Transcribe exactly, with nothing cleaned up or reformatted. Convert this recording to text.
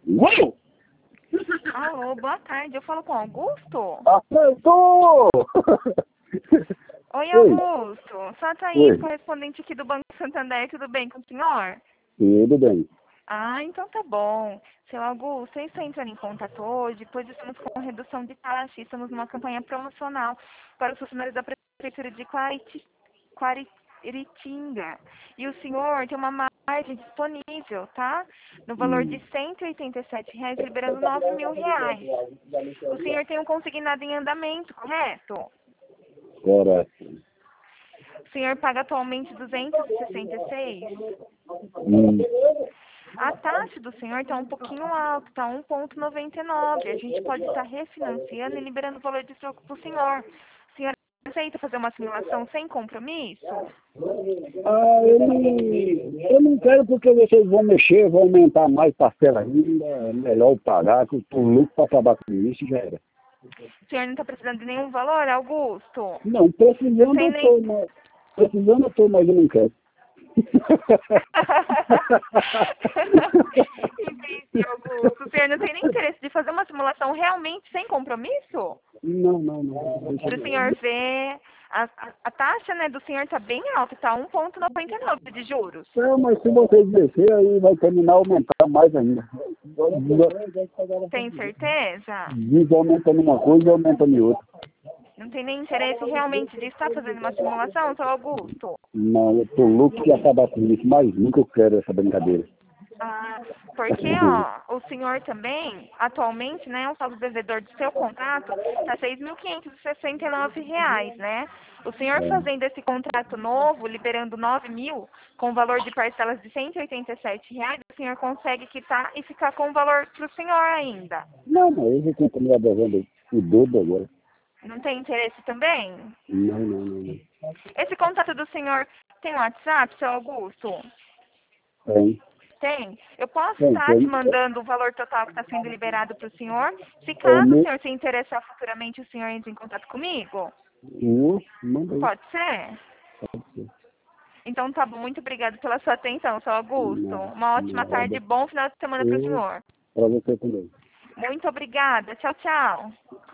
Uau! Alô, boa tarde. Eu falo com Augusto? Acertou! Oi, Oi. Augusto. Só tá aí, Oi. correspondente aqui do Banco Santander. Tudo bem com o senhor? Tudo bem. Ah, então tá bom. Seu Augusto, eu estou entrando em contato hoje, pois estamos com redução de taxa e estamos numa campanha promocional para os funcionários da Prefeitura de Clariti- Claritinga. E o senhor tem uma margem disponível, tá? No valor de Hum. cento e oitenta e sete reais, liberando nove mil reais. O senhor tem um consignado em andamento, correto? Correto. O senhor paga atualmente duzentos e sessenta e seis? Hum. A taxa do senhor está um pouquinho alta, está um vírgula noventa e nove. A gente pode estar refinanciando e liberando o valor de troco para o senhor. O senhor aceita fazer uma simulação sem compromisso? Ah, eu não, eu não quero porque vocês vão mexer, vão aumentar mais parcela ainda. É melhor eu pagar, que eu estou louco para acabar com isso e já era. O senhor não está precisando de nenhum valor, Augusto? Não, precisando Sem eu nem... estou, mas precisando eu estou, mas eu não quero. Entendi, Augusto. O senhor não tem nem interesse de fazer uma simulação realmente sem compromisso? Não, não, não. Deixa Para o senhor ver, a, a, a taxa, né, do senhor está bem alta, está um vírgula noventa e nove de juros. Não, mas se vocês descer, aí vai terminar a aumentar mais ainda. Tem certeza? Diz aumentando uma coisa e aumentando em outra. Não tem nem interesse realmente de estar fazendo uma simulação, seu Augusto? Não, eu tô louco de acabar com isso, mas nunca eu quero essa brincadeira. Ah, porque, ó, o senhor também, atualmente, né, o saldo devedor do seu contrato está seis mil quinhentos e sessenta e nove reais, né? O senhor É. fazendo esse contrato novo, liberando nove mil, com valor de parcelas de cento e oitenta e sete reais, o senhor consegue quitar e ficar com o valor para o senhor ainda. Não, não, eu já tenho que me devendo o dobro agora. Não tem interesse também? Não, não, não, não. Esse contato do senhor tem WhatsApp, seu Augusto? Tem, Tem. Eu posso tem, estar te tem. mandando o valor total que está sendo liberado para o senhor. Se É o caso o meu. senhor se interessar futuramente, o senhor entre em contato comigo? Uh, manda aí. Pode ser? Pode ser. Então tá bom. Muito obrigada pela sua atenção, seu Augusto. Nada, Uma ótima tarde e nada. bom final de semana para o Uh, senhor. pra você também. Muito obrigada. Tchau, tchau.